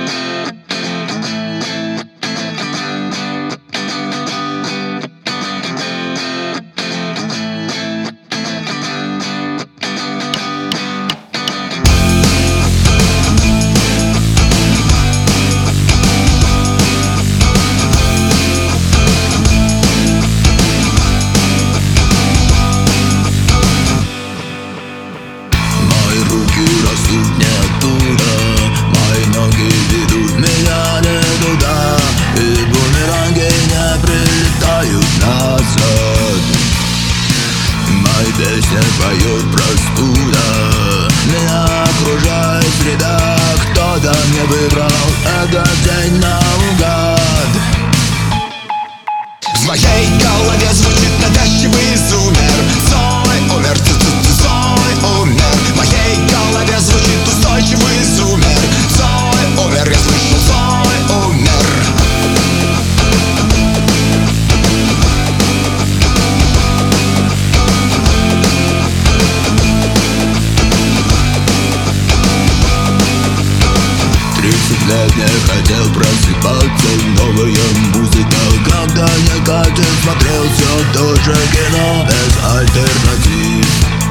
Растут не оттуда, мои ноги ведут меня не туда, и бумеранги не прилетают назад. Мои песни поют простуда, меня окружает среда. Кто-то мне выбрал этот день наугад. В моей голове звучит навязчивый зумер. Цой умер, Цой умер. В моей голове звучит устойчивый зумер. Цой умер, я слышу, Цой умер. Лет не хотел просыпаться, новая музыка когда не катит. Смотрел все то же кино без альтернатив.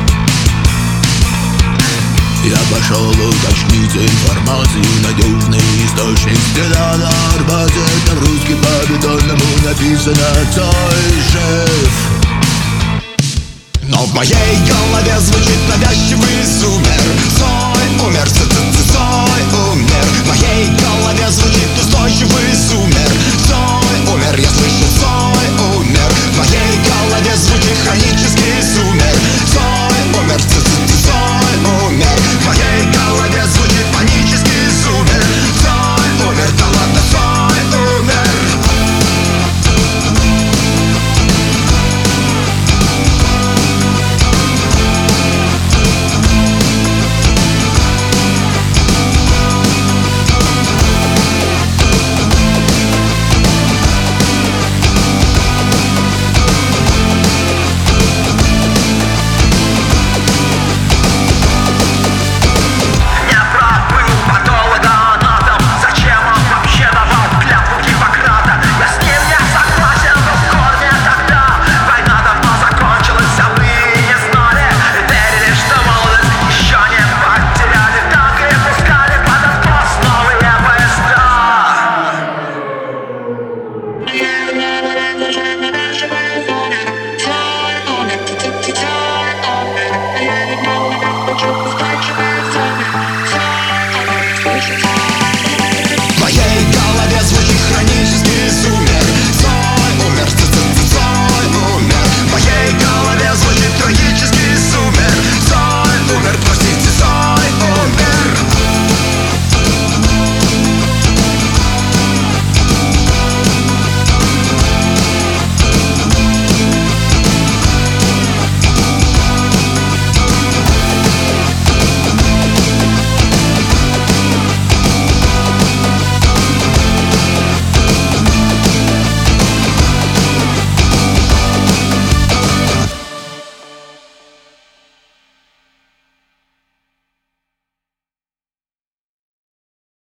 Я пошел уточнить информацию, надежный источник где-то на Арбате. Там русский по бетонному написано «Цой жив». Но в моей голове звучит навязчивый зумер. Цой умер, Цой умер. В моей голове звучит устойчивый зумер. Цой умер, я слышу, Цой умер. В моей голове звучит хронический зумер. Цой умер, Цой умер. В моей голове звучит панический зумер. Цой умер, да ладно, Цой умер. В моей голове звучит хронический зумер.